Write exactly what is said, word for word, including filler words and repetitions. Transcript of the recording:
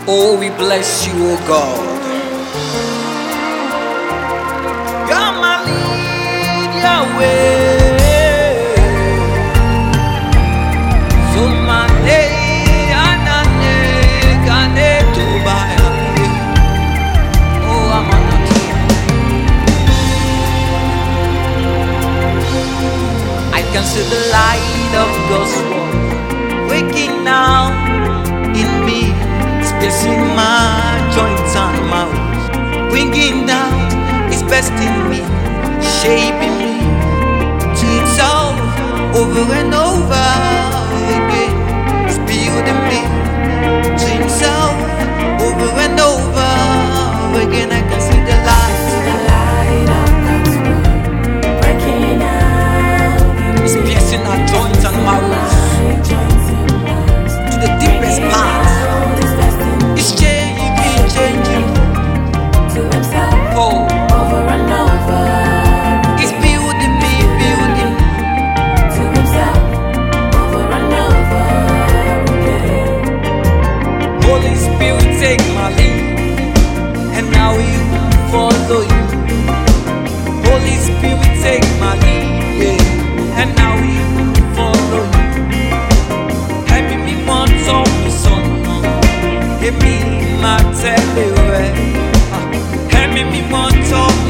Oh, we bless you, oh God. You're my lead, Yahweh. So my day, anane, kane to buy. Oh, I'm on I can see the light of God's word waking now in me, spacing my joints and mouth, bringing down His best in me, shaping me to itself over and over again. It's building me to Himself over and over again. I can see the light, the light of God's word breaking out. it's piercing our joints and marrows to the deepest parts. It's changing, changing. To Himself, Oh, over and over. it's building me, building. To Himself, over and over again. Holy Spirit, take my lead, and now we follow you. Holy Spirit, take my lead, yeah, and now we follow you. Help me want of the sun, give me my tele. Help me want of